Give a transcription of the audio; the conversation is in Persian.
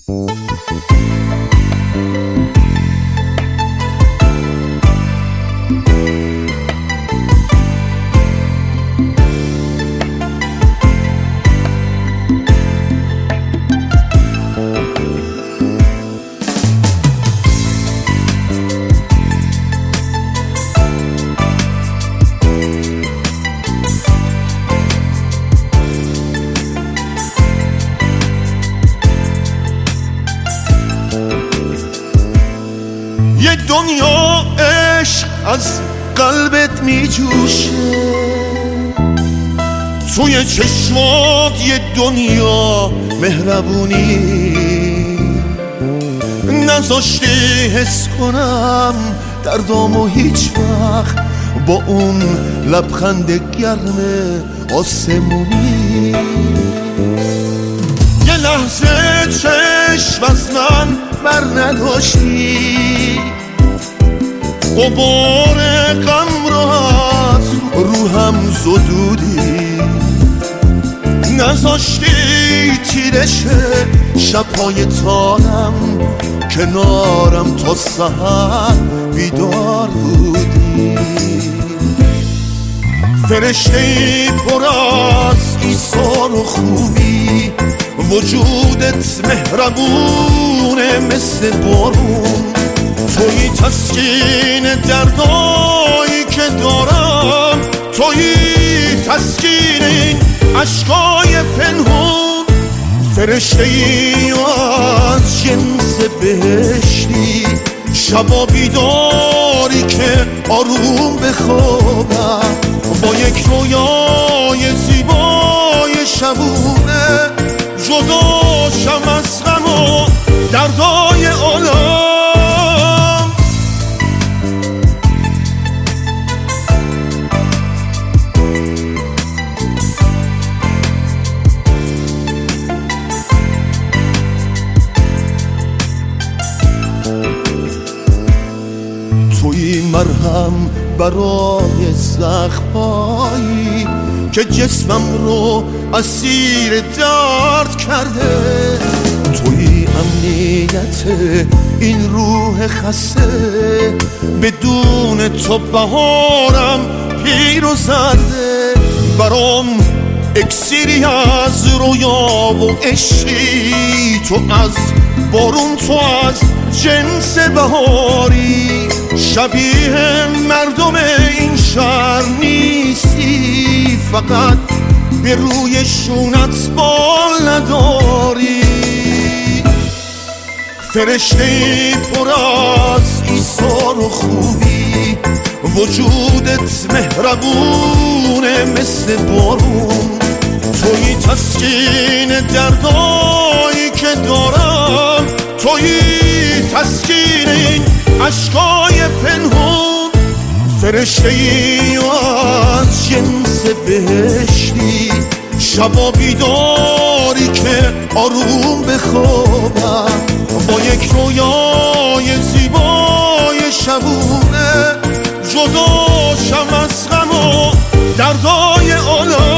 یه دنیا عشق از قلبت می جوشه، توی چشمات یه دنیا مهربونی، نذاشتی حس کنم دردامو هیچ وقت با اون لبخند گرم آسمونی. یه لحظه چشم از من بر نداشتی، غبار غم را از روحم زدودی، نذاشتی تیرش شبهای تارم کنارم تا سحر بیدار بودی. فرشته‌ای پر از ایثار و خوبی، وجودت مهربونه مثل بارون، توی تسکین دردایی که دارم، توی تسکین این عشقای پنهون. فرشته‌ای از جنس بهشتی، شبا بیداری که آروم بخوابم، با یک رویای زیبای شبونه جداشم از غم و دردای عالم. توی مرهم برای زخمایی که جسمم رو اسیر درد کرده، توی امنیت این روح خسته، بدون تو بهارم پیر و زرده. برام اکسیری از رویا و عشقی، تو از بارون، تو از جنس بهاری، شبیه مردم این شهر نیستی، فقط به روی شونت بال نداری. فرشته‌ای پر از ایثار و خوبی، وجودت مهربونه مثل بارون، توی تسکین دردایی که دارم، توی تسکین این عشقای پنهون. فرشته‌ای از جنس بهشتی، شبا بیداری که آروم بخوابم، با یک رویای زیبای شبونه جداشم از غم و دردای عالم.